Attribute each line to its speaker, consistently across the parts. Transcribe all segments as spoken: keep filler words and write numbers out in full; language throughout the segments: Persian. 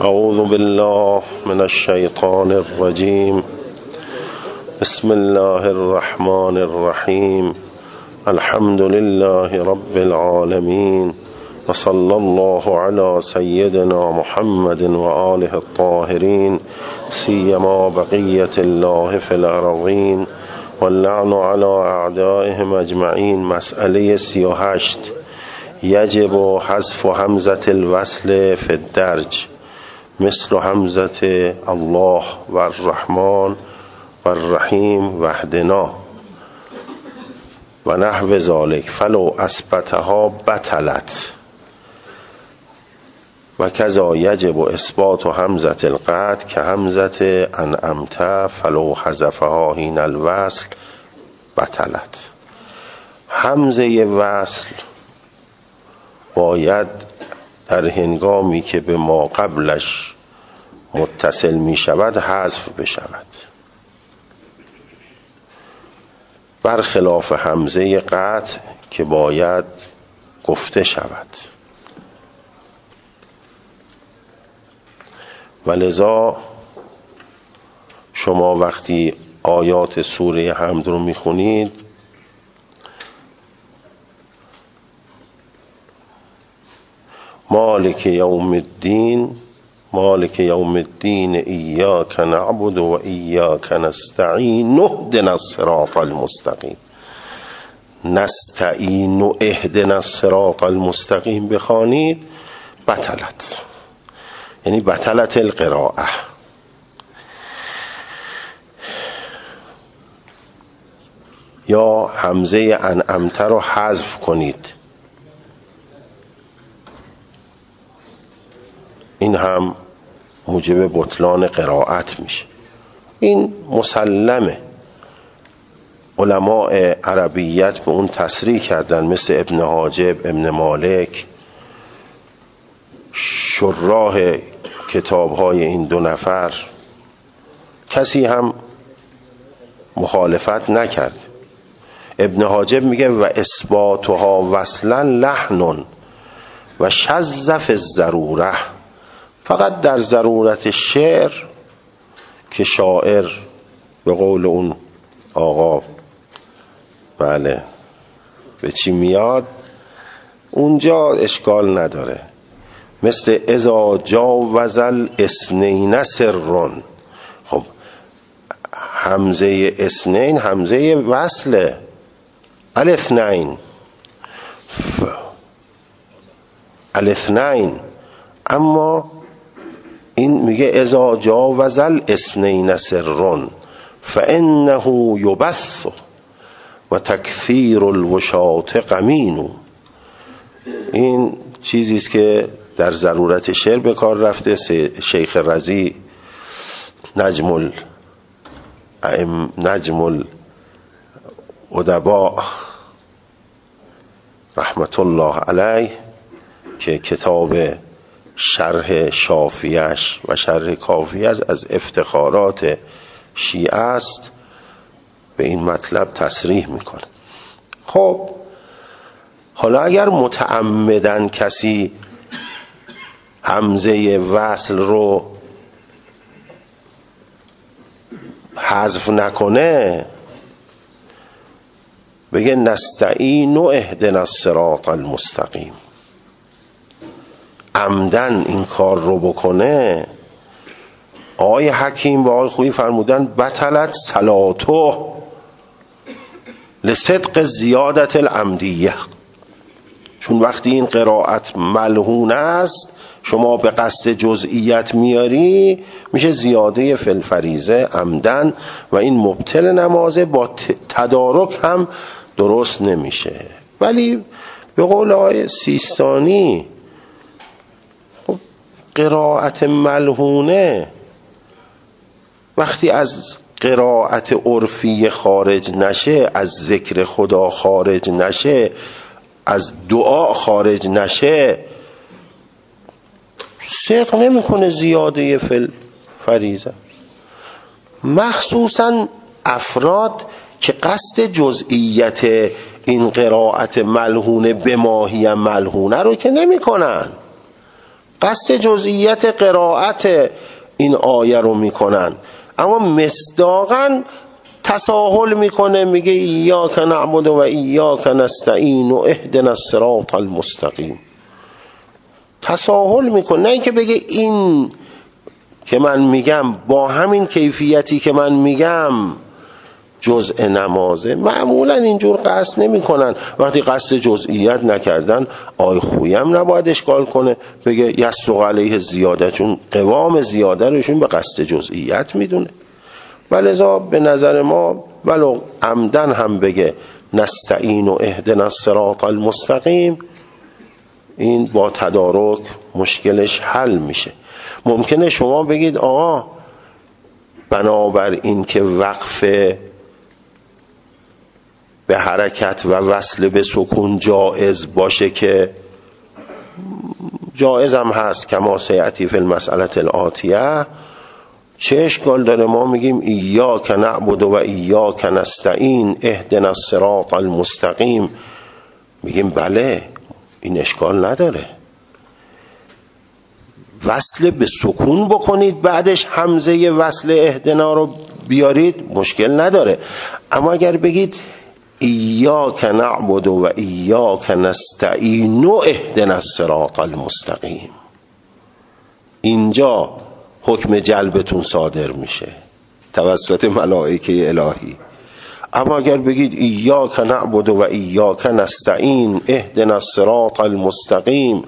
Speaker 1: اعوذ بالله من الشیطان الرجیم. بسم الله الرحمن الرحیم. الحمد لله رب العالمین و صلی الله علی سیدنا محمد و آله الطاهرین سیما بقیت الله فی الارضین واللعن علی اعدائهم اجمعین. مسئله سی و هشت. یجب حذف همزة الوصل فی الدرج مثل همزة الله و الرحمن و الرحیم وحدنا و نحو ذالک فلو اثبتها بطلت و کذا یجب اثبات همزة القطع که همزة انعمت فلو حذفها حین الوصل بطلت. همزه وصل باید در هنگامی که به ما قبلش متصل می شود حذف بشود، برخلاف همزه قطع که باید گفته شود. ولذا شما وقتی آیات سوره حمد رو می خونید مالک یوم الدین مالک یوم الدین ایاک نعبد و ایاک نستعین اهدنا الصراط المستقیم. نستعین و اهدنا الصراط المستقیم بخوانید بطلت، یعنی بطلت القراءه. یا همزه انعمت رو حذف کنید، این هم موجب بطلان قرائت میشه. این مسلمه. علماء عربیت به اون تصریح کردن، مثل ابن حاجب، ابن مالک، شراح کتابهای این دو نفر. کسی هم مخالفت نکرد. ابن حاجب میگه و اثباتها وصلا لحن و شذ فی الضروره. فقط در ضرورت شعر که شاعر به قول اون آقا بله به چی میاد اونجا اشکال نداره. مثل اذا جاوز الاثنین سرون. خب همزه اثنین همزه وصله، الاثنین الاثنین، اما این میگه اذا جاوز الاثنین سرون فانه یبث و تکثیر الوشاة قمین. این چیزی است که در ضرورت شعر به کار رفته. شیخ رضی نجم ال نجم الادباء رحمت الله علیه که کتاب شرح شافیش و شرح کافیش از افتخارات شیعه است، به این مطلب تصریح میکنه. خب حالا اگر متعمدن کسی همزه وصل رو حذف نکنه، بگه نستعین و اهدنا الصراط المستقیم، عمدن این کار رو بکنه، آقای حکیم و آقای خویی فرمودن بطلت صلاتو لصدق زیادت العمدیه. چون وقتی این قرائت ملحون است شما به قصد جزئیت میاری، میشه زیاده فی الفریضه عمدن و این مبطل نمازه، با تدارک هم درست نمیشه. ولی به قول آقای سیستانی خب قرائت ملحونه وقتی از قرائت عرفی خارج نشه، از ذکر خدا خارج نشه، از دعا خارج نشه، صدق نمیکنه زیاده فی الفریضه. مخصوصا افراد که قصد جزئیت این قرائت ملحونه به ماهی ملحونه رو که نمی کنن، قصد جزئیت قرائت این آیه رو میکنن، اما مصداقاً تساهل میکنه، میگه ایاک نعبد و ایاک نستعین و اهدنا الصراط المستقیم. تساهل میکنه، نه اینکه بگه این که من میگم با همین کیفیتی که من میگم جزء نمازه. معمولا اینجور قصد نمی کنن. وقتی قصد جزئیت نکردن آی خویم نباید اشکال کنه، بگه یسرق علیه زیاده، چون قوام زیاده روشون به قصد جزئیت میدونه. ولذا به نظر ما ولو عمدن هم بگه نستعین و اهدنا الصراط المستقیم، این با تدارک مشکلش حل میشه. ممکنه شما بگید آقا بنابر این که وقف به حرکت و وصل به سکون جائز باشه، که جائز هم هست کما سیأتی فی المسئله الآتیه، چه اشکال داره ما میگیم ایاک نعبد و ایاک نستعین اهدنا الصراط المستقیم؟ میگیم بله، این اشکال نداره. وصل به سکون بکنید بعدش همزه وصل اهدنا رو بیارید، مشکل نداره. اما اگر بگید ایاک نعبد و ایاک نستعین اهدنا الصراط المستقیم، اینجا حکم جلبتون صادر میشه توسط ملائکه الهی. اما اگر بگید ایاک نعبد و ایاک نستعین اهدنا الصراط المستقیم،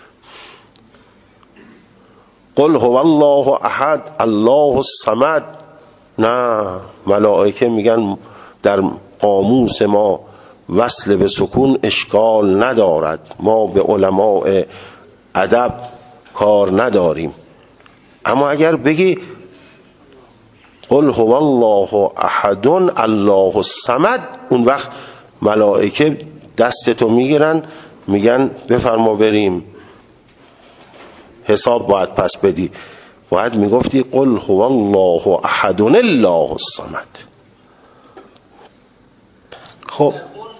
Speaker 1: قل هو الله احد الله الصمد، نه، ملائکه میگن در قاموس ما وصل به سکون اشکال ندارد، ما به علماء ادب کار نداریم. اما اگر بگی قل هو الله احد الله الصمد، اون وقت ملائکه دستتو میگیرن میگن بفرما بریم، حساب باید پس بدی. باید میگفتی قل هو الله احد الله الصمد. خب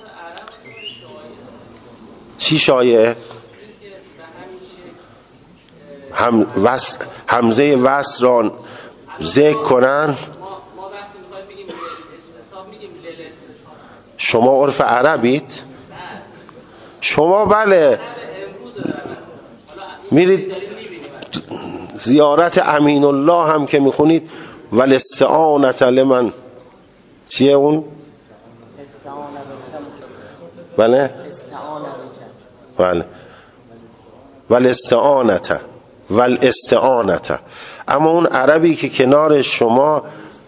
Speaker 1: چی شایعه؟ هم وصل، همزه وصل را ذکر کنن. شما عرف عربید؟ شما بله میرید زیارت امین الله هم که میخونید والاستعانة لمن، چیه اون؟ بله بله والاستعانة والاستعانة. اما اون عربی که کنار شما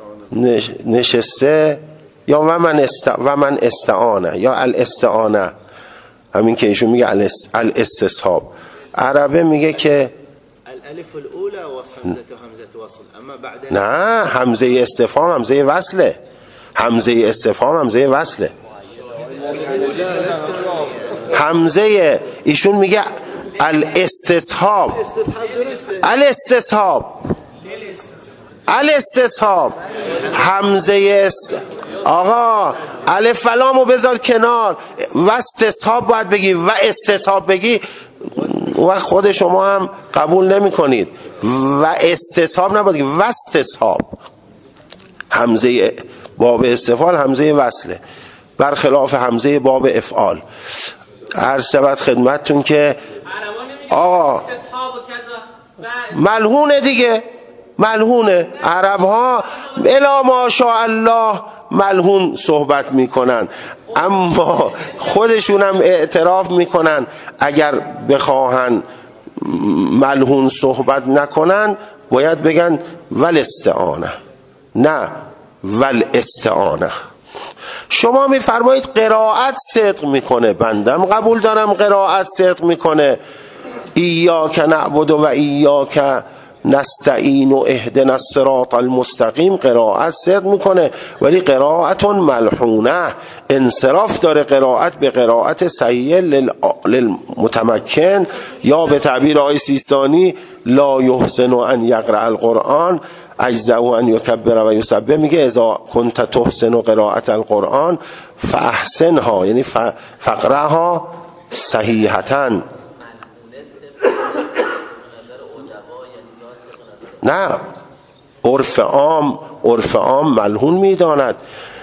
Speaker 1: نشسته یا و من است و من استعانه یا الاستعانه، همین که ایشون میگه الاستصحاب، عربه میگه که
Speaker 2: الالف الاولى وهمزه همزه وصل، اما بعد
Speaker 1: نه، همزه استفهام همزه وصله، همزه استفهام همزه وصله. همزه ایشون میگه الاستصحاب، الاستصحاب الاستصحاب همزه است. آقا الف و لامو بذار کنار، و استصحاب باید بگی و استصحاب بگی، و خود شما هم قبول نمی کنید. و استصحاب نباید بگی و استصحاب. همزه باب استفعال همزه وصله، برخلاف همزه باب افعال. عرض شود خدمتتون که آقا ملهونه دیگه، ملهونه. عرب ها الا ماشاء الله ملهون صحبت میکنن، اما خودشون هم اعتراف میکنن اگر بخواهن ملهون صحبت نکنن باید بگن والاستعانه، نه والاستعانه. شما میفرمایید قرائت صدق میکنه، بندم قبول دارم قرائت صدق میکنه، ایاک نعبد و ایاک نستعین و اهدنا الصراط المستقیم قرائت صدق میکنه، ولی قرائت ملحونه، انصراف داره قرائت به قرائت صحیح للمتمکن، یا به تعبیر آقای سیستانی لا یحسن ان یقرأ القرآن اجزاء ان یکبر و یسبح، میگه اذا کنت تحسن قرائت القرآن فاحسنها، یعنی فقرها صحیحتاً. نه، عرف عام عرف عام ملحون میداند.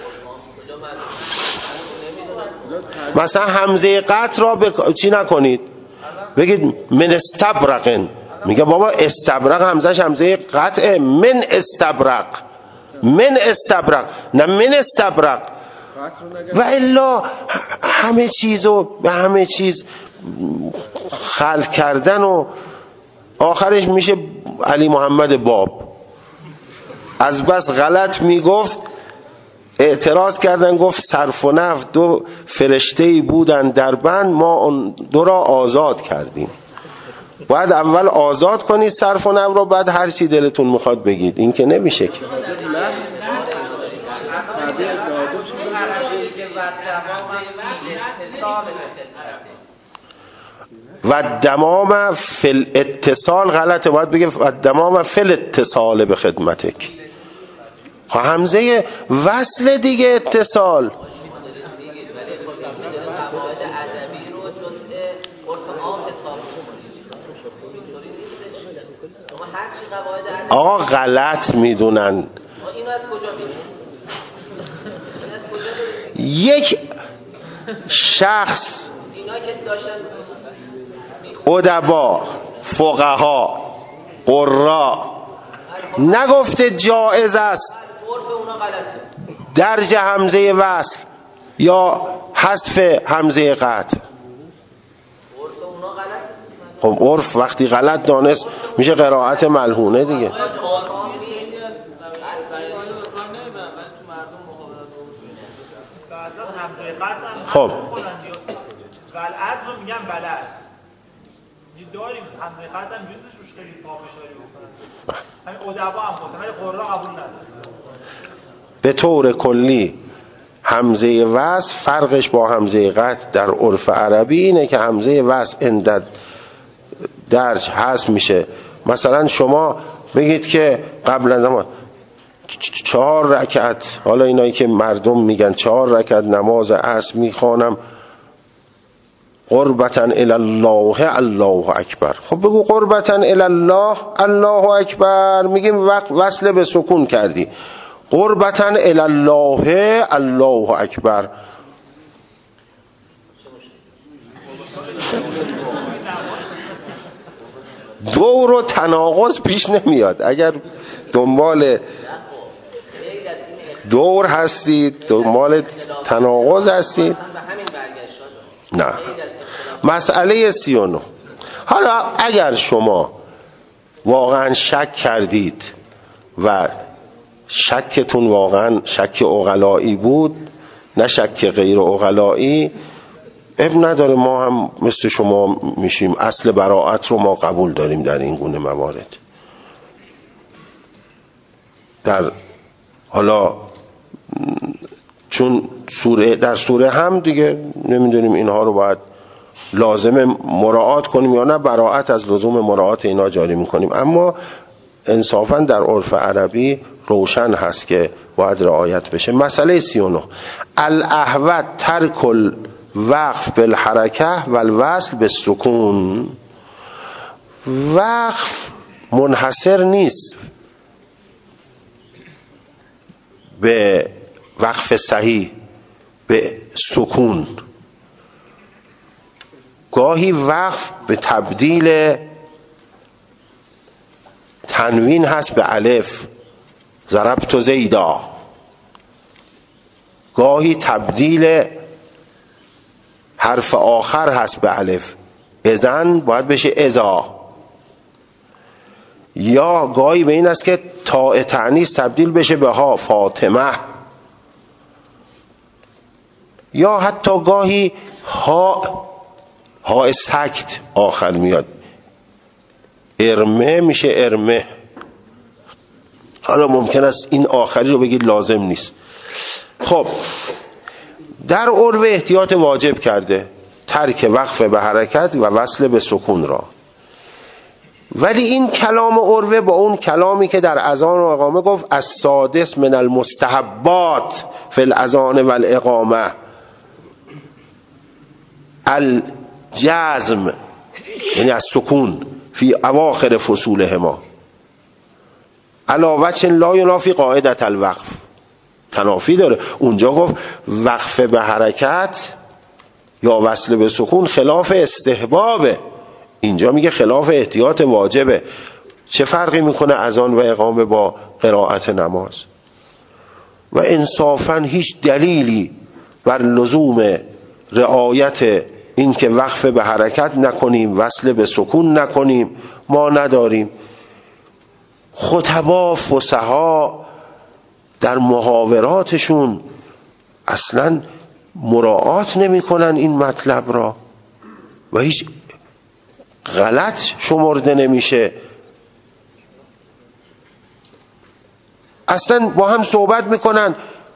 Speaker 1: مثلا همزه قطع را بک... چی نکنید، بگید من استبرقن، میگه بابا استبرق همزهش همزه قطعه، من استبرق، من استبرق نه من استبرق. و الا همه چیزو به همه چیز خلق کردن و آخرش میشه علی محمد باب. از بس غلط میگفت اعتراض کردن، گفت صرف و نحو دو فرشته‌ای بودن در بند، ما اون دو را آزاد کردیم. باید اول آزاد کنید صرف و نحو رو، بعد هر چی دلتون میخواد بگید. این که نمیشه که. و دمام فل اتصال غلطه، باید بگه و دمام فل اتصال به خدمتک. همزه وصل دیگه اتصال. آقا غلط میدونن. یک شخص ادبا فقها قرا نگفته جائز است درج همزه وصل یا حذف همزه قطع. خب عرف وقتی غلط دانست میشه قرائت ملحونه دیگه. خب
Speaker 3: غلط رو میگم غلط داریم، همزه قطع هم جزش روش خیلی پافشاری بکنن، همین ادبا هم خودن، ولی قرآن قبول نداره.
Speaker 1: به طور کلی همزه وصل فرقش با همزه قطع در عرف عربی اینه که همزه وصل اندد درج حذف میشه. مثلا شما بگید که قبل از نماز چهار رکعت، حالا اینایی که مردم میگن چهار رکعت نماز عصر میخوانم قربتاً الی الله الله اکبر. خب بگو قربتاً الی الله الله اکبر، میگیم وقت وصل به سکون کردی، قربتاً الی الله الله اکبر. دور و تناقض پیش نمیاد. اگر دنبال دور هستید، دنبال تناقض هستید، نه. مسئله سی و نه. حالا اگر شما واقعا شک کردید و شکتون واقعا شک عقلایی بود نه شک غیر عقلایی، اب نداره، ما هم مثل شما میشیم. اصل براءت رو ما قبول داریم در این گونه موارد. در حالا چون سوره در سوره هم دیگه نمیدونیم اینها رو باید لازم مراعات کنیم یا نه، براءت از لزوم مراعات اینا جاری میکنیم. اما انصافا در عرف عربی روشن هست که باید رعایت بشه. مسئله سی و نه، الاحوط ترک الوقف بالحرکه و الوصل بالسکون. وقف منحصر نیست به وقف صحیح به سکون. گاهی وقف به تبدیل تنوین هست به الف، ضربت زیدا. گاهی تبدیل حرف آخر هست به الف، اذن باید بشه اذا. یا گاهی به این است که تاء تأنیث تبدیل بشه به ها، فاطمه. یا حتی گاهی ها ها سکت آخر میاد، ارمه میشه ارمه. حالا ممکن است این آخری رو بگید لازم نیست. خب در عرف احتیاط واجب کرده، ترک وقف به حرکت و وصل به سکون را. ولی این کلام عرفه با اون کلامی که در اذان و اقامه گفت السادس من المستحبات فی الاذان و الاقامه الجزم، یعنی از سکون فی اواخر فصولهما، علاوه لا ینافی قاعدة الوقف، تنافی داره. اونجا گفت وقف به حرکت یا وصل به سکون خلاف استحبابه، اینجا میگه خلاف احتیاط واجبه. چه فرقی میکنه اذان و اقامه با قرائت نماز؟ و انصافا هیچ دلیلی بر لزوم رعایت این که وقف به حرکت نکنیم، وصل به سکون نکنیم ما نداریم. خطبا فصحا در محاوراتشون اصلا مراعات نمی کنن این مطلب را و هیچ غلط شمرده نمیشه. اصلا با هم صحبت میکنن،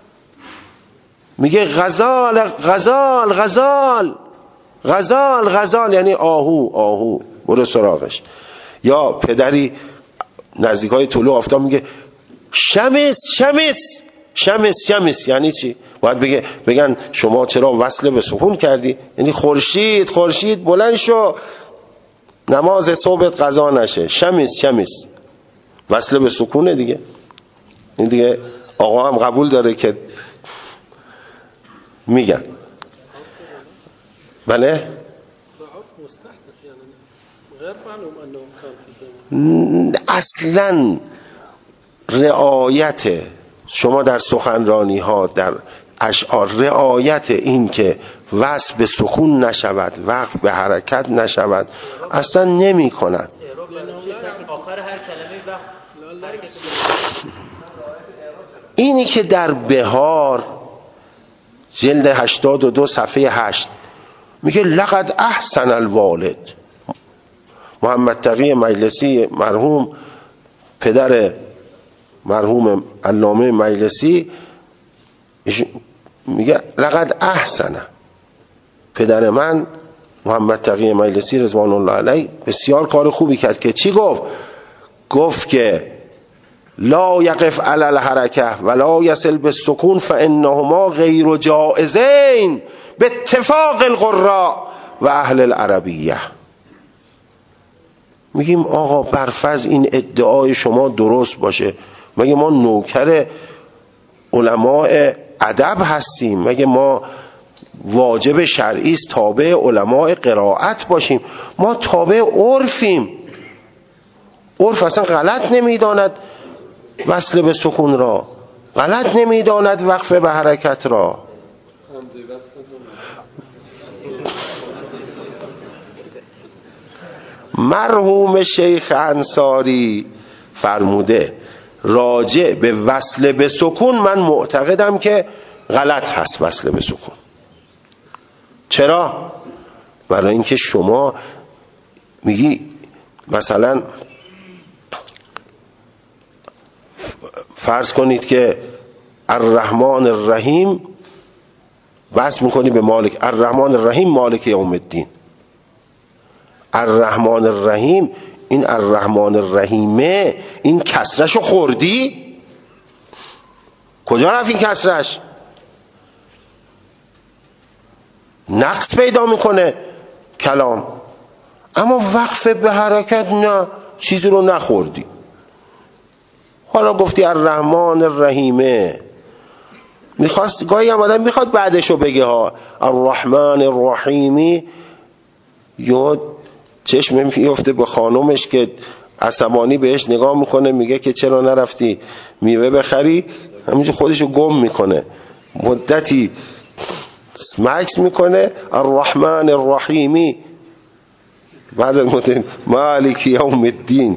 Speaker 1: میگه غزال غزال غزال غزال غزال یعنی آهو آهو برو سراغش. یا پدری نزدیکای طلوع آفتاب میگه شمس شمس شمس شمس یعنی چی؟ باید بگه بگن شما چرا وصل به سکون کردی؟ یعنی خورشید خورشید بلند شو نماز صبح قضا نشه. شمس شمس وصل به سکونه دیگه. این دیگه آقا هم قبول داره که میگن بله اصلا رعایت شما در سخنرانی ها در اشعار رعایت این که وصل به سکون نشود وقف به حرکت نشود اصلا نمی کنن.
Speaker 2: آخر هر کلمه وقت
Speaker 1: اینی که در بهار جلد هشتاد و دو صفحه هشت میگه لقد احسن الوالد، محمد تقی مجلسی مرحوم پدر مرحوم علامه مجلسی میگه لقد احسن، پدر من محمد تقی مجلسی رضوان الله علیه بسیار کار خوبی کرد که چی گفت؟ گفت که لا یقف علی الحرکه ولا یصل بالسکون فانهما غیر جائزین باتفاق القراء و اهل العربیه. میگیم آقا برفرض این ادعای شما درست باشه، مگه ما نوکر علماء ادب هستیم؟ مگه ما واجب شرعی است تابع علماء قرائت باشیم؟ ما تابع عرفیم. عرف اصلا غلط نمیداند وصل به سکون را، غلط نمیداند وقف به حرکت را. مرحوم شیخ انصاری فرموده راجع به وصل به سکون من معتقدم که غلط هست وصل به سکون. چرا؟ برای اینکه شما میگی مثلا فرض کنید که الرحمن الرحیم وصل میکنی به مالک، الرحمن الرحیم مالک یوم الدین. الرحمن الرحیم، این الرحمن الرحیمه این کسرشو خوردی؟ کجا رفت این کسرش؟ نقص پیدا میکنه کلام. اما وقف به حرکت نه، چیزی رو نخوردی. حالا گفتی الرحمن الرحیمه، میخواست گاهی هم آدم میخواد بعدشو بگه ها الرحمن الرحیمی، یا چشم میفته به خانومش که عصبانی بهش نگاه میکنه میگه که چرا نرفتی میوه بخری، همینجور خودشو گم میکنه، مدتی مکس میکنه الرحمن الرحیمی، بعد مدت مالک یوم الدین.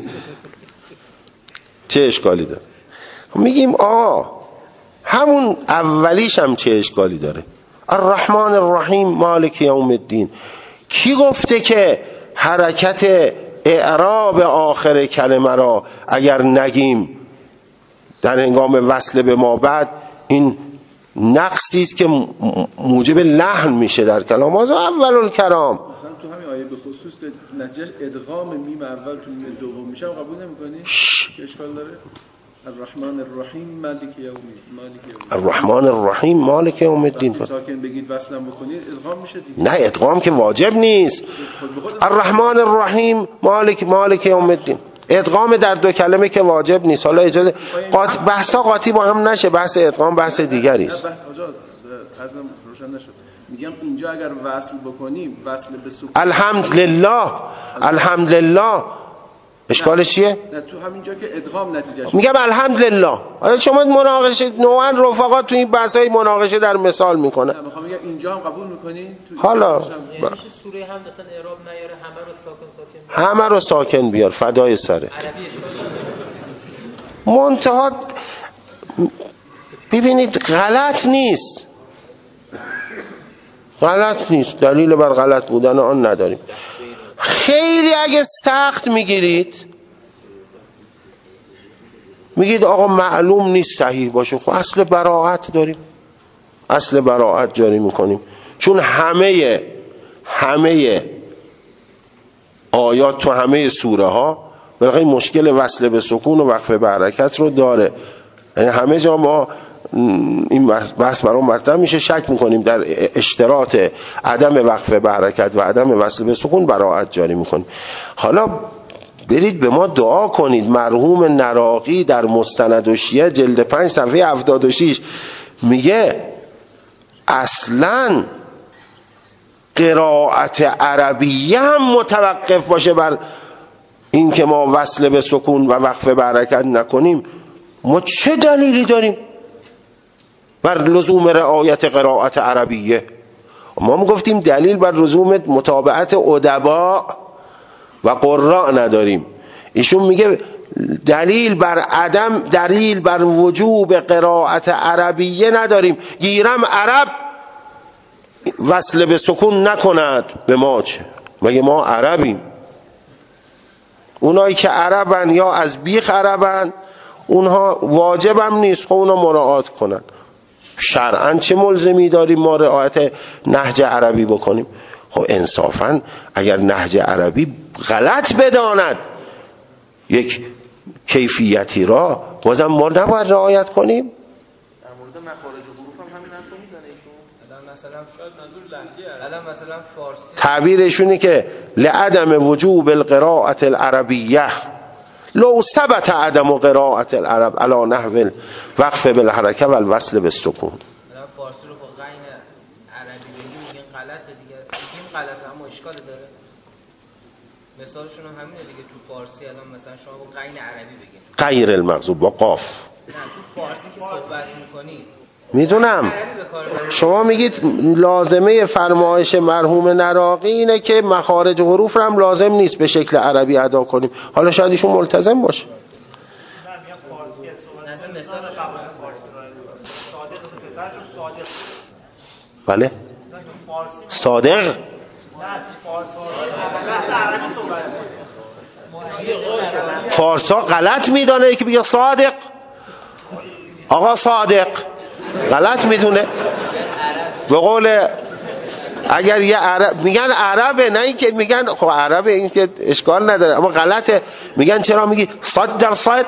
Speaker 1: چه اشکالی داره؟ میگیم آه همون اولیش هم چه اشکالی داره؟ الرحمن الرحیم مالک یوم الدین. کی گفته که حرکت اعراب آخر کلمه را اگر نگیم در هنگام وصل به ما بعد این نقصی است که موجب لحن میشه در کلام؟ از اول الکلام
Speaker 4: مثلا تو همین آیه به خصوص نتیجهش ادغام میم اول تو میم دوم میشه قبول نمی‌کنی؟ اشکال داره؟ الرحمن الرحیم مالک یوم مالک یوم
Speaker 1: الرحمن الرحیم مالک یوم الدین.
Speaker 4: ساکن بگید وصل بکنید ادغام میشه دیگه.
Speaker 1: نه ادغام که واجب نیست. الرحمن الرحیم مالک مالک یوم الدین. ادغام در دو کلمه که واجب نیست. حالا اجازه قاط... بحثا قاطی با هم نشه، بحث ادغام بحث دیگری است.
Speaker 4: ارزم روشن نشد. میگم اینجا اگر وصل بکنیم وصل به سکون
Speaker 1: الحمدلله الحمدلله اشکالش چیه؟
Speaker 4: نه تو همینجا که ادغام نتیجهش
Speaker 1: میگم الحمدلله. حالا شما مناقشه نوعا رفقا تو این بحثای مناقشه در مثال میکنه.
Speaker 4: نه میخوام میگم اینجا هم قبول میکنین
Speaker 1: حالا
Speaker 5: یعنی سوره هم مثلا اعراب نیاره همه رو ساکن ساکن
Speaker 1: همه رو ساکن بیار فدای سره. منتها ببینید غلط نیست، غلط نیست، دلیل بر غلط بودن آن نداریم. خیلی اگه سخت میگیرید میگید آقا معلوم نیست صحیح باشه، خب اصل براءت داریم، اصل براءت جاری میکنیم، چون همه همه آیات تو همه سوره ها برای مشکل وصل به سکون و وقف به حرکت رو داره. یعنی همه جا ما این بحث برام مطرح میشه، شک میکنیم در اشتراط عدم وقف به حرکت و عدم وصل به سکون براءت جاری میکنیم. حالا برید به ما دعا کنید. مرحوم نراقی در مستند و شیعه جلد پنج صفحه هفتاد و شش میگه اصلاً قرائت عربیه هم متوقف باشه بر این که ما وصل به سکون و وقف به حرکت نکنیم، ما چه دلیلی داریم بر لزوم رعایت قرائت عربیه؟ ما هم گفتیم دلیل بر لزوم متابعت ادبا و قراء نداریم. ایشون میگه دلیل بر عدم دلیل بر وجوب قرائت عربیه نداریم، گیرم عرب وصل به سکون نکند. به ما چه؟ مگه ما عربیم؟ اونایی که عربن یا از بیخ عربن اونها واجبم نیست، خب اونا مراعات کنن. شرعاً چه ملزمی داریم ما رعایت نهج عربی بکنیم؟ خب انصافاً اگر نهج عربی غلط بداند یک کیفیتی را، بازم ما نباید رعایت کنیم؟
Speaker 2: در مورد مخارج حروف هم همین حرفو میزنه ایشون.
Speaker 5: الان مثلا شاید منظور لهجه، الان مثلا فارسی
Speaker 1: تعبیرشونه که لعدم وجوب القراءة العربیه لو ثبت عدم قراءة العرب على نحو وقف بالحرکه و الوصل بالسکون.
Speaker 5: الان فارسی رو با غین عربی بگیم میگن غلطه دیگه، میگیم غلطه اما اشکال داره. مثالشون همینه دیگه، تو فارسی الان مثلا شما با غین عربی بگین
Speaker 1: غیر المغضوب با قاف.
Speaker 5: نه تو فارسی که صحبت میکنی
Speaker 1: میدونم شما میگید لازمه فرمایش مرحوم نراقی اینه که مخارج حروف هم لازم نیست به شکل عربی ادا کنیم. حالا شاید ایشون ملتزم باشه. بله صادق فارسا غلط میدانه که بگه صادق. آقا صادق غلط میدونه. به قول اگر یه عرب میگن عربه، نه این که میگن خب عربه، این که اشکال نداره، اما غلطه. میگن چرا میگی صد درصد؟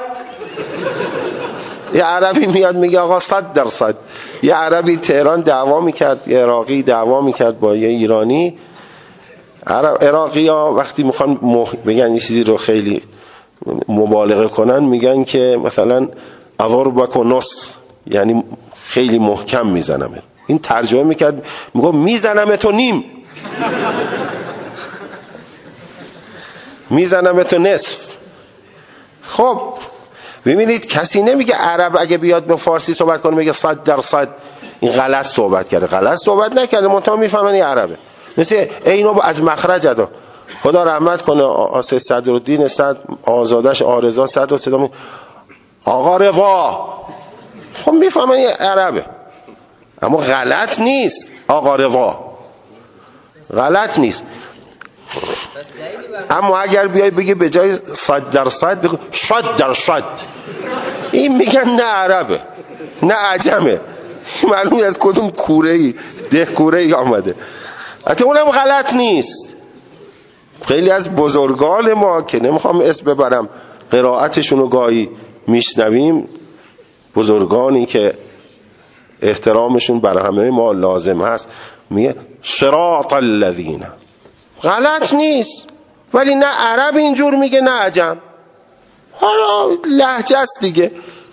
Speaker 1: یه عربی میاد میگه آقا صد درصد. یه عربی تهران دعوا میکرد، یه عراقی دعوا میکرد با یه ایرانی. عراقی ها وقتی میخوان مح... بگن یه چیزی رو خیلی مبالغه کنن میگن که مثلا اضربک نص، یعنی خیلی محکم میزنم. این ترجمه میکرد میگه میزنم تو نیم، میزنم تو نصف. خب ببینید کسی نمیگه عرب اگه بیاد به فارسی صحبت کنه میگه صد درصد این غلط صحبت کرده. غلط صحبت نکرده، منتها میفهمن این عربه. مثل اینو از مخرج ادا. خدا رحمت کنه آسه صدرالدین صد آزادش آرزا صد و صدا آقا روا، خب میفهمن این عربه، اما غلط نیست. آقا روا غلط نیست. اما اگر بیای بگی به جای صد درصد بگو شد درصد، این میگن نه عربه نه عجمه، معلومه از کدوم کوره‌ای ده کوره‌ای آمده. حتی اونم غلط نیست. خیلی از بزرگان ما که نمیخوام اسم ببرم قرائتشون رو گاهی میشنویم، بزرگانی که احترامشون برای همه ما لازم هست، میگه صراط الذین. غلط نیست، ولی نه عرب اینجور میگه نه عجم. حالا لهجه است دیگه.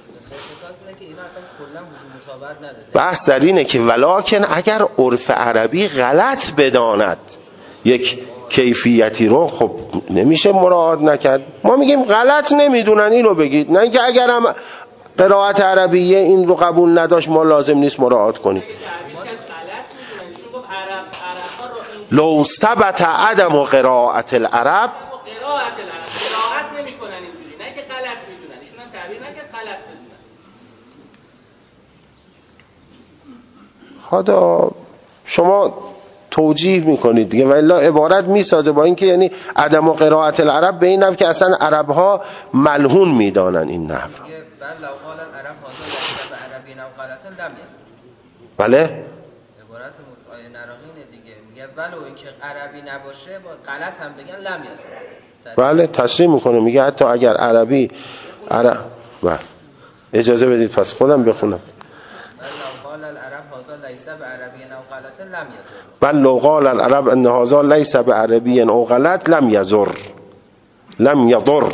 Speaker 1: بحث در اینه که ولکن اگر عرف عربی غلط بداند یک کیفیتی رو، خب نمیشه مراعات نکرد. ما میگیم غلط نمیدونن اینو بگید، نه اینکه اگرم قرائت عربیه این رو قبول نداشت ما لازم نیست مراعات کنیم. لو ثبت عدم قرائت العرب،
Speaker 5: قرائت نمیکنن اینجوری، نه که غلط میدونن، ایشون هم تعبیر نکرد غلط بدونن.
Speaker 1: حالا شما توجیه میکنید دیگه، ولی عبارت میسازه با اینکه یعنی عدم قرائت العرب به این نحو که اصلا عرب ها ملهون میدانن این نحو. بله
Speaker 5: عبارت آیه نراقینه دیگه، میگه ولو اینکه عربی نباشه با غلط هم بگن لم یزور.
Speaker 1: بله تصریح میکنه، میگه حتی اگر عربی عرب. بله اجازه بدید پس خودم بخونم. بل لو قال العرب ان هذا ليس بعربي او غلط لم يضر لم يضر.
Speaker 5: ولی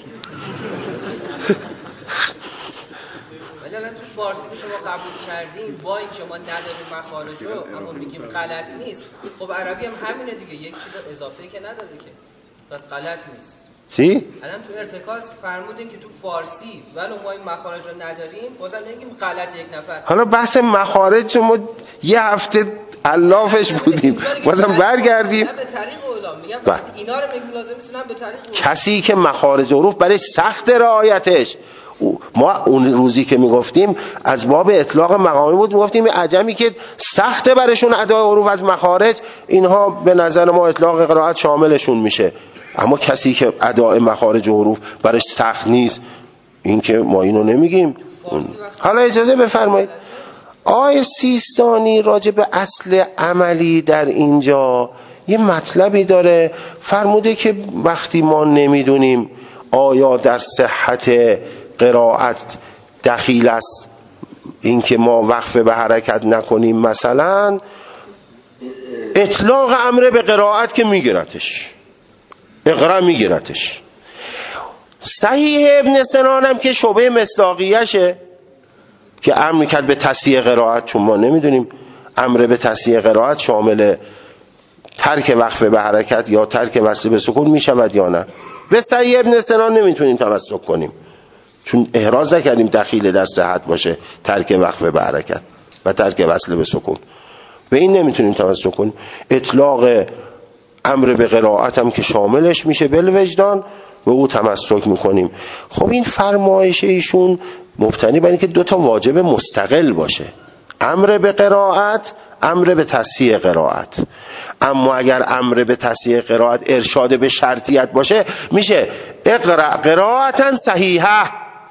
Speaker 5: الان تو فارسی که شما قبول کردیم با اینکه ما نداریم مخارجو اما میگیم غلط نیست، خب عربی هم همینه دیگه، یک چیز اضافه‌ای که نداره که، پس غلط نیست.
Speaker 1: چی؟
Speaker 5: الان تو ارتکاز فرمودین که تو فارسی ولو ما این مخارج رو نداریم بازم نمیگیم غلط یک نفر.
Speaker 1: حالا بحث مخارج ما یه هفته علافش بودیم، بازم برگردیم.
Speaker 5: به طریق علما میگم اینا رو میگم لازم نیست به طریق
Speaker 1: کسی که مخارج حروف برای سخت رعایتش، ما اون روزی که میگفتیم از باب اطلاق مقامی بود، میگفتیم عجمی که سخت برشون ادای حروف از مخارج، اینها به نظر ما اطلاق قرائت شاملشون میشه. اما کسی که ادای مخارج حروف برش سخت نیست، این که ما اینو نمیگیم. حالا اجازه بفرمایید آیه سیستانی راجع به اصل عملی در اینجا یه مطلبی داره. فرموده که وقتی ما نمیدونیم آیا در صحت قرائت دخیل است اینکه ما وقف به حرکت نکنیم، مثلا اطلاق امر به قرائت که میگیرتش، اقرا میگیرتش. صحیح ابن سنان هم که شبه مصداقیشه که امر کرد به تصحیح قرائت، چون ما نمیدونیم امر به تصحیح قرائت شامل ترک وقف به حرکت یا ترک وصل به سکون میشود یا نه. به صحیح ابن سنان نمیتونیم تمسک کنیم چون احراز نکردیم دخیل در صحت باشه ترک وقف به حرکت و ترک وصل به سکون، به این نمیتونیم تمسک کنیم. اطلاق امر به قرائت هم که شاملش میشه بالوجدان، به او تمسک میکنیم. خب این فرمایش ایشون مبتنی بر اینکه دو تا واجب مستقل باشه، امر به قرائت، امر به تصحیح قرائت. اما اگر امر به تصحیح قرائت ارشاد به شرطیت باشه میشه اقرأ قرائتا صحیحه.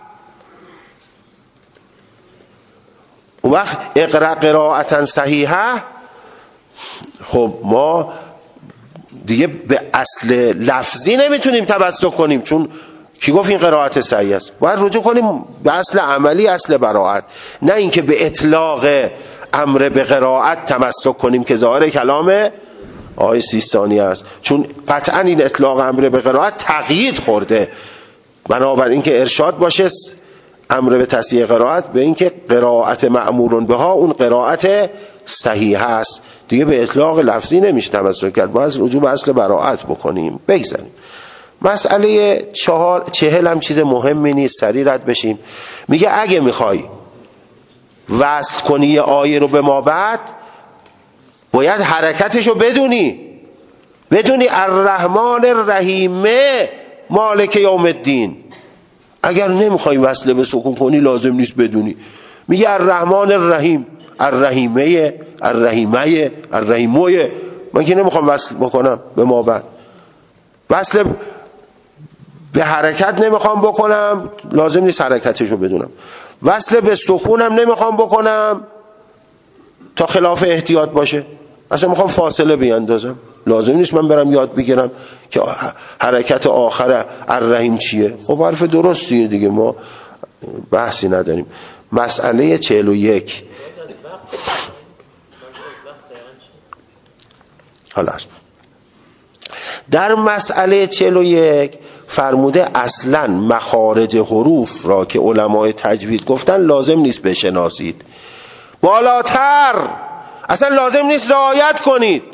Speaker 1: اون وقت اقرأ قرائتا صحیحه، خب ما دیگه به اصل لفظی نمیتونیم تمسک کنیم، چون کی گفت این قرائت صحیح است؟ باید رجوع کنیم به اصل عملی، اصل براءت، نه اینکه به اطلاق امر به قرائت تمسک کنیم که ظاهر کلام آیه سیستانی است، چون قطعا این اطلاق امر به قرائت تقیید خورده. بنابراین اینکه ارشاد باشه امر به تصحیح قرائت به اینکه قرائت مأمور بها اون قرائت صحیح است، دیگه به اطلاق لفظی نمیشه تمسک کرد، باید رجوع به اصل براءت بکنیم. بگذاریم مسئله چهار چهل هم چیز مهمی نیست، سریع رد بشیم. میگه اگه میخوای وصل کنی آیه رو به ما بعد باید حرکتش رو بدونی، بدونی الرحمن الرحیم مالک یوم الدین. اگر نمیخوای وصل به سکون کنی لازم نیست بدونی. میگه الرحمن الرحیم، الرحیمه الرحیمه الرحیمه، من که نمیخوام وصل بکنم به ما بعد، وصل به حرکت نمیخوام بکنم لازم نیست حرکتشو بدونم، وصل به سکونم نمیخوام بکنم تا خلاف احتیاط باشه، اصلا میخوام فاصله بیاندازم، لازم نیست من برم یاد بگیرم که حرکت آخر الرحیم چیه. خب حرف درستیه دیگه، ما بحثی نداریم. مسئله چهل و یک حالا در مسئله چهل و یک فرموده اصلا مخارج حروف را که علمای تجوید گفتن لازم نیست بشناسید، بالاتر اصلا لازم نیست رعایت کنید.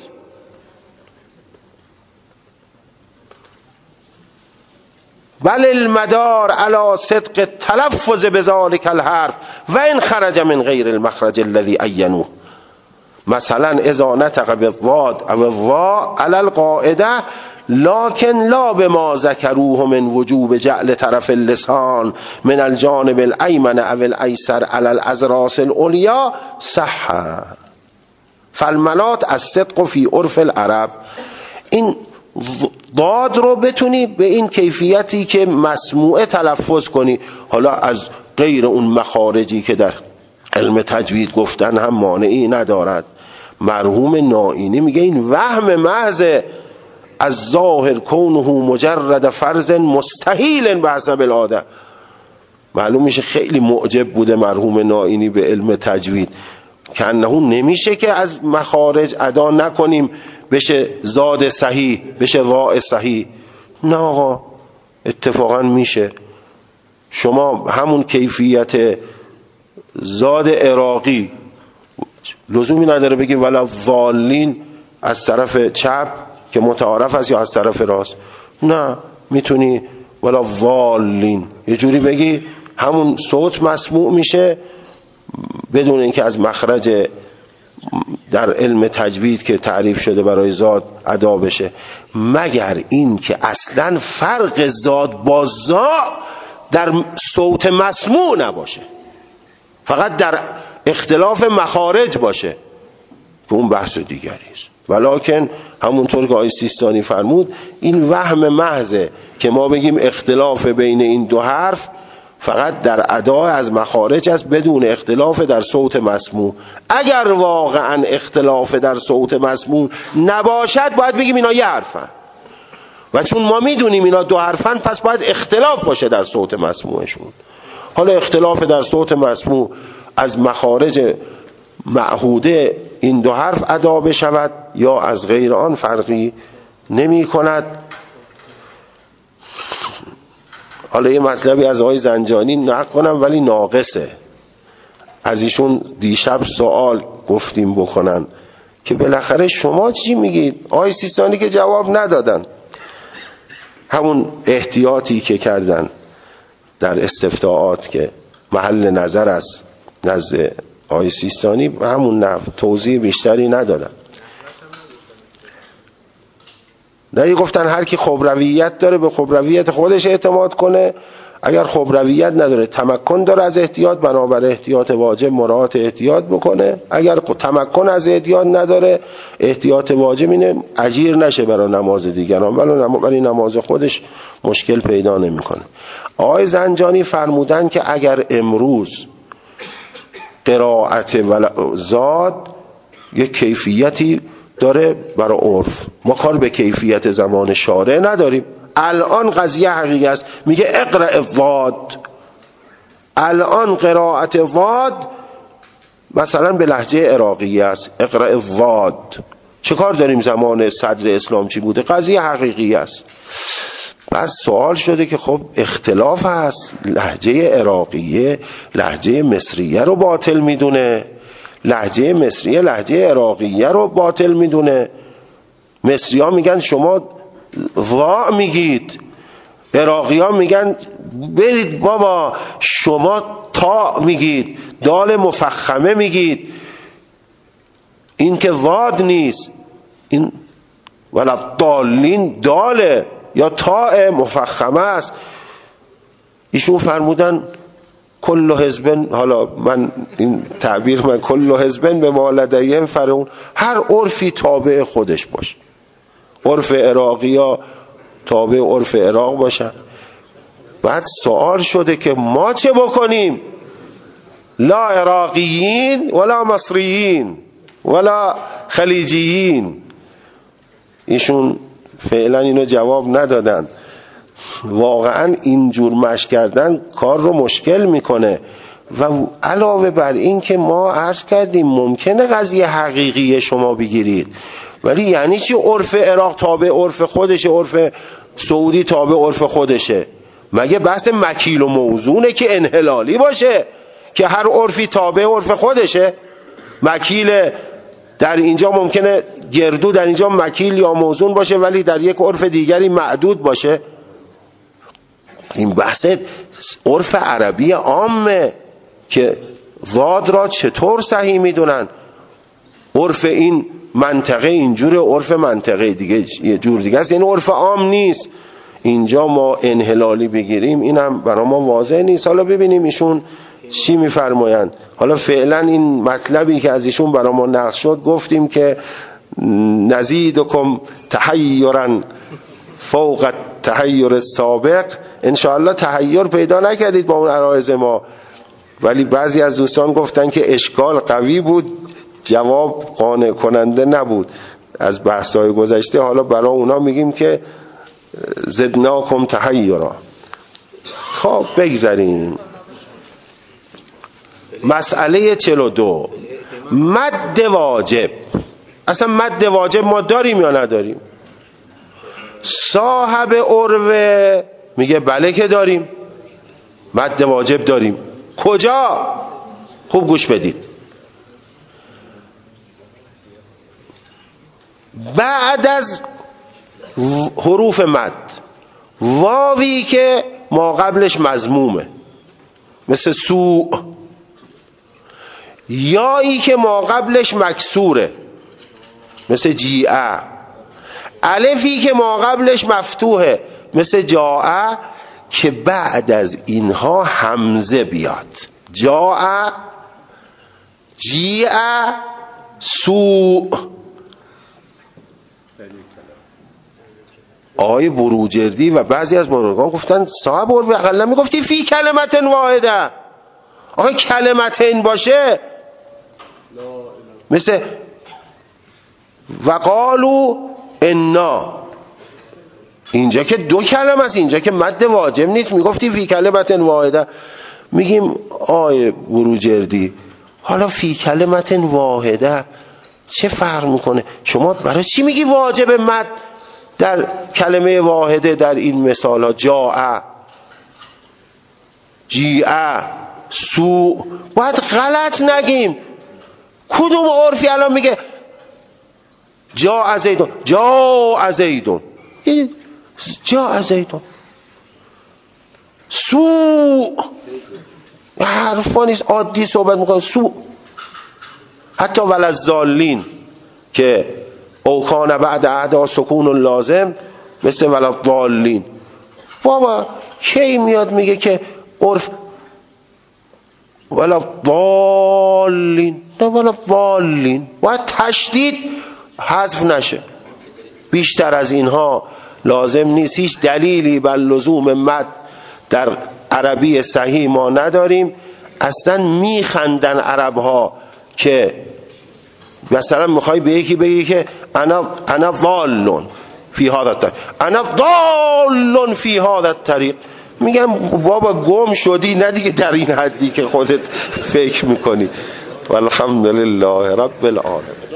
Speaker 1: بل المدار علی صدق تلفظ بذلک الحرف و ان خرج من غیر المخرج الذي عینوه. مثلا اذا نطق بالضاد او الضاء على القاعده لكن لا بما ذكروه من وجوب جعل طرف اللسان من الجانب الأيمن او الأيسر على الأضراس العليا صح. فالمناط الصدق فی عرف العرب. این ضاد رو بتونی به این کیفیتی که مسموعه تلفظ کنی، حالا از غیر اون مخارجی که در علم تجوید گفتن هم مانعی ندارد. مرحوم نائینی میگه این وهم محض از ظاهر کونه مجرد فرض مستحیل به حسب العاده. معلوم میشه خیلی معجب بوده مرحوم نائینی به علم تجوید که انه نمیشه که از مخارج ادا نکنیم بشه زاد صحیح بشه واء صحیح. نه آقا، اتفاقا میشه. شما همون کیفیت زاد عراقی لزومی نداره بگی ولا ضالین از طرف چپ که متعارف است یا از طرف راست. نه، میتونی ولا ضالین یه جوری بگی همون صوت مسموع میشه بدون اینکه از مخرج در علم تجوید که تعریف شده برای زاد ادا بشه، مگر این که اصلا فرق زاد با زا در صوت مسموع نباشه، فقط در اختلاف مخارج باشه که اون بحث دیگری است. ولکن همونطور که آقای سیستانی فرمود این وهم محضه که ما بگیم اختلاف بین این دو حرف فقط در ادا از مخارج است بدون اختلاف در صوت مسموع. اگر واقعا اختلاف در صوت مسموع نباشد باید بگیم اینا یه حرفن، و چون ما میدونیم اینا دو حرفن پس باید اختلاف باشه در صوت مسموعشون. حالا اختلاف در صوت مسموع از مخارج معهوده این دو حرف ادا بشود یا از غیر آن فرقی نمی کند. حالا یه مطلبی از آقای زنجانی نقل کنم ولی ناقصه، از ایشون دیشب سوال گفتیم بکنن که بالاخره شما چی میگید؟ آقای سیستانی که جواب ندادن، همون احتیاطی که کردن در استفتاءات که محل نظر است نزد آقای سیستانی همون نحو توضیح بیشتری ندادن. نه گفتن هر کی خبرویت داره به خبرویت خودش اعتماد کنه، اگر خبرویت نداره تمکن داره از احتیاط بنابر احتیاط واجب مراعات احتیاط بکنه، اگر تمکن از احتیاط نداره احتیاط واجب اینه اجیر نشه برای نماز دیگران ولی نماز خودش مشکل پیدا نمیکنه. آقای زنجانی فرمودن که اگر امروز قرائت زاد یک کیفیتی داره برای عرف، ما کار به کیفیت زمان شارع نداریم. الان قضیه حقیقی است، میگه اقرأ الضاد، الان قرائت ضاد مثلا به لهجه عراقی است، اقرأ الضاد. چه کار داریم زمان صدر اسلام چی بوده؟ قضیه حقیقی است. بعد سوال شده که خب اختلاف هست، لهجه عراقیه لهجه مصریه رو باطل میدونه، لهجه مصریه لهجه عراقیه رو باطل میدونه. مصری ها میگن شما ضا میگید، عراقی ها میگن برید بابا شما تا میگید، دال مفخمه میگید، این که ضاد نیست، این ولا دالین داله یا تاء مفخمه است. ایشون فرمودن کل حزب، حالا من این تعبیر من کل حزب به ما لدیهم فرحون، هر عرفی تابع خودش باشه، عرف عراقی ها تابع عرف عراق باشن. بعد سوال شده که ما چه بکنیم؟ لا عراقیین ولا مصریین ولا خلیجیین. ایشون فعلا اینو جواب ندادن. واقعا اینجور مشق کردن کار رو مشکل میکنه. و علاوه بر این که ما عرض کردیم ممکنه قضیه حقیقی شما بگیرید، ولی یعنی چی عرف عراق تابع عرف خودش، عرف سعودی تابع عرف خودشه؟ مگه بحث مکیل و موزونه که انحلالی باشه که هر عرفی تابع عرف خودشه؟ مکیل در اینجا ممکنه گردو در اینجا مکیل یا موزون باشه ولی در یک عرف دیگری معدود باشه. این بحث عرف عربی عامه که ضاد را چطور صحیح میدونن. عرف این منطقه اینجوره، عرف منطقه دیگه یه جور دیگه است، این عرف عام نیست. اینجا ما انحلالی بگیریم اینم برای ما واضح نیست. حالا ببینیم ایشون چی میفرمایند. حالا فعلا این مطلبی که از ایشون برای ما نقل شد گفتیم که نزیدکم تحیرا فوق تحیر السابق. انشاءالله تحیر پیدا نکردید با اون عرایض ما، ولی بعضی از دوستان گفتن که اشکال قوی بود، جواب قانع کننده نبود از بحث‌های گذشته. حالا برای اونا میگیم که زدناکم تحیرا. خب بگذاریم. مسئله چهل و دو، مد واجب. اصلا مد واجب ما داریم یا نداریم؟ صاحب عروه میگه بله که داریم، مد واجب داریم. کجا؟ خوب گوش بدید. بعد از حروف مد، واوی که ما قبلش مضمومه مثل سوء، یایی که ما قبلش مکسوره مثل جیعه، الفی که ما قبلش مفتوحه مثل جاء، که بعد از اینها همزه بیاد. جاء، جیعه، سوء. آقای بروجردی و بعضی از بزرگان گفتن صاحب عرف اقلا میگفتی فی کلمت واحده. آقای کلمتین باشه مثل وقالو انا، اینجا که دو کلمه است، اینجا که مد واجب نیست، میگفتی فی کلمت واحده. میگیم آقای بروجردی حالا فی کلمت واحده چه فرق میکنه؟ شما برای چی میگی واجب مد در کلمه واحده؟ در این مثال ها جاء، جیعه، سوء، باید غلط نگیم. کدوم عرفی الان میگه جاء زیدون؟ جاء زیدون، جاء زیدون. سوء حرفا نیست، عادی صحبت میکنه. سوء حتی وللضالین که او کان بعد عهد سکون لازم مثل وللضالین. بابا کی میاد میگه که عرف وللضالین؟ نه وللضالین، باید تشدید حذف نشه. بیشتر از اینها لازم نیست. هیچ دلیلی بر لزوم مد در عربی صحیح ما نداریم. اصلا میخندن عرب ها که مثلا میخوای به یکی بگی که انا انا ضالون فی هذا الطریق، انا ضالون فی هذا الطریق، میگم بابا گم شدی، نه دیگه در این حدی که خودت فکر میکنی. والحمدلله رب العالمین.